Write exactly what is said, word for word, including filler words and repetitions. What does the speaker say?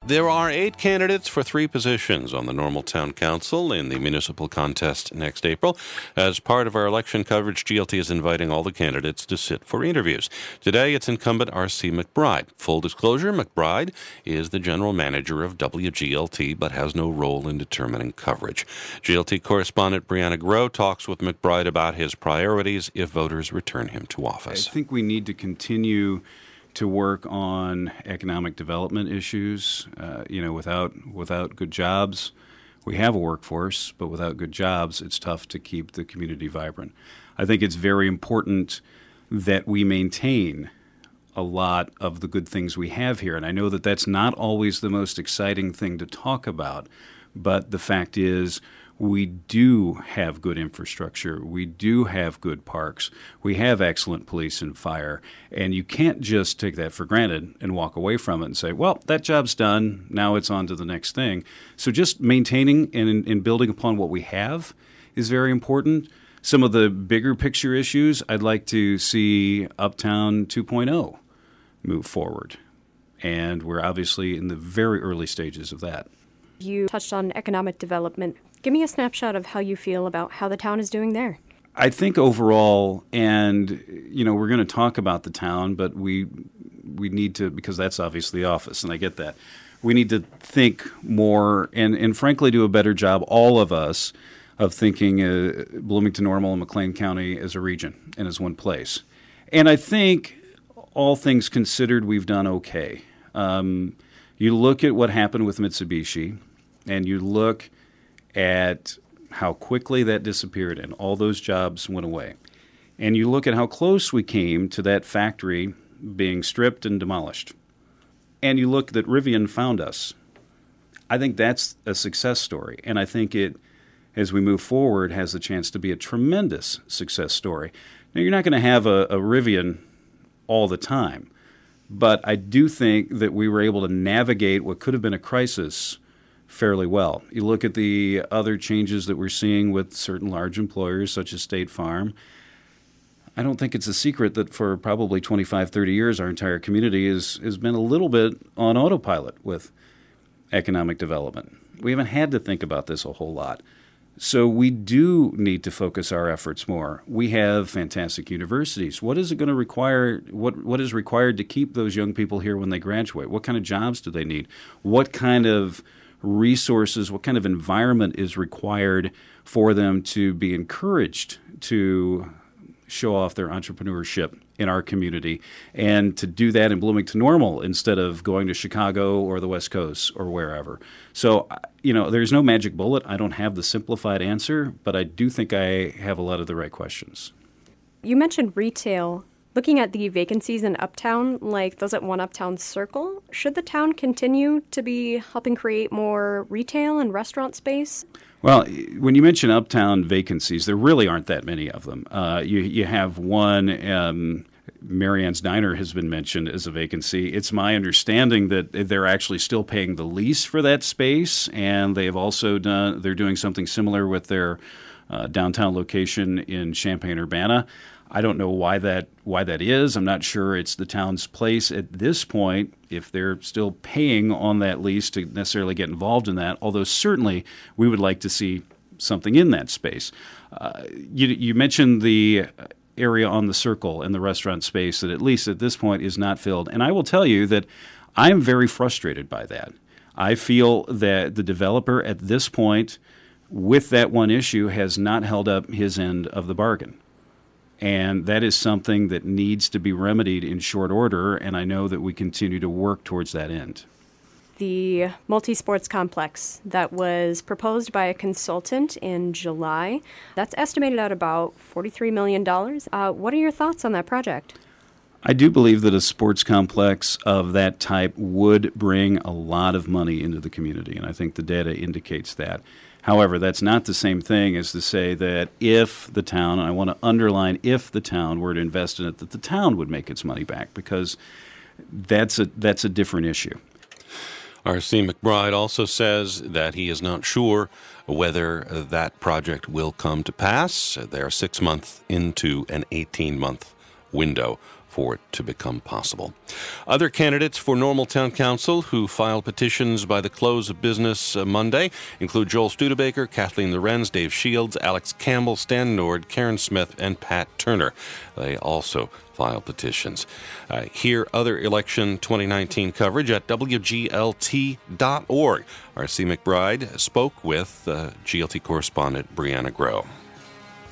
There are eight candidates for three positions on the Normal Town Council in the municipal contest next April. As part of our election coverage, G L T is inviting all the candidates to sit for interviews. Today, it's incumbent R C McBride. Full disclosure, McBride is the general manager of W G L T, but has no role in determining coverage. G L T correspondent Brianna Groh talks with McBride about his priorities if voters return him to office. I think we need to continue to work on economic development issues. Uh, you know, without without good jobs, we have a workforce, but without good jobs, it's tough to keep the community vibrant. I think it's very important that we maintain a lot of the good things we have here. And I know that that's not always the most exciting thing to talk about, but the fact is we do have good infrastructure. We do have good parks. We have excellent police and fire. And you can't just take that for granted and walk away from it and say, well, that job's done. Now it's on to the next thing. So just maintaining and, and building upon what we have is very important. Some of the bigger picture issues, I'd like to see Uptown two point oh move forward. And we're obviously in the very early stages of that. You touched on economic development. Give me a snapshot of how you feel about how the town is doing there. I think overall, and you know, we're going to talk about the town, but we we need to, because that's obviously the office, and I get that. We need to think more and, and frankly do a better job, all of us, of thinking uh, Bloomington Normal and McLean County as a region and as one place. And I think all things considered, we've done okay. Um, you look at what happened with Mitsubishi, and you look at how quickly that disappeared and all those jobs went away. And you look at how close we came to that factory being stripped and demolished. And you look that Rivian found us. I think that's a success story. And I think it, as we move forward, has the chance to be a tremendous success story. Now, you're not going to have a, a Rivian all the time. But I do think that we were able to navigate what could have been a crisis fairly well. You look at the other changes that we're seeing with certain large employers such as State Farm. I don't think it's a secret that for probably twenty-five, thirty years our entire community is, has been a little bit on autopilot with economic development. We haven't had to think about this a whole lot. So we do need to focus our efforts more. We have fantastic universities. What is it going to require? What what is required to keep those young people here when they graduate? What kind of jobs do they need? What kind of resources, what kind of environment is required for them to be encouraged to show off their entrepreneurship in our community, and to do that in Bloomington Normal instead of going to Chicago or the West Coast or wherever. So, you know, there's no magic bullet. I don't have the simplified answer, but I do think I have a lot of the right questions. You mentioned retail. Looking at the vacancies in Uptown, like those at One Uptown Circle, should the town continue to be helping create more retail and restaurant space? Well, when you mention Uptown vacancies, there really aren't that many of them. Uh, you, you have one, um, Marianne's Diner has been mentioned as a vacancy. It's my understanding that they're actually still paying the lease for that space, and they've also done, they're doing something similar with their uh, downtown location in Champaign-Urbana. I don't know why that why that is. I'm not sure it's the town's place at this point, if they're still paying on that lease, to necessarily get involved in that, although certainly we would like to see something in that space. Uh, you, you mentioned the area on the Circle and the restaurant space that at least at this point is not filled. And I will tell you that I'm very frustrated by that. I feel that the developer at this point, with that one issue, has not held up his end of the bargain. And that is something that needs to be remedied in short order, and I know that we continue to work towards that end. The multi-sports complex that was proposed by a consultant in July, that's estimated at about forty-three million dollars. Uh, what are your thoughts on that project? I do believe that a sports complex of that type would bring a lot of money into the community, and I think the data indicates that. However, that's not the same thing as to say that if the town, and I want to underline if the town were to invest in it, that the town would make its money back, because that's a that's a different issue. R C McBride also says that he is not sure whether that project will come to pass. They are six months into an eighteen-month window for it to become possible. Other candidates for Normal Town Council who filed petitions by the close of business uh, Monday include Joel Studebaker, Kathleen Lorenz, Dave Shields, Alex Campbell, Stan Nord, Karen Smith, and Pat Turner. They also filed petitions. Uh, hear other election twenty nineteen coverage at W G L T dot org. R C McBride spoke with uh, G L T correspondent Brianna Groh.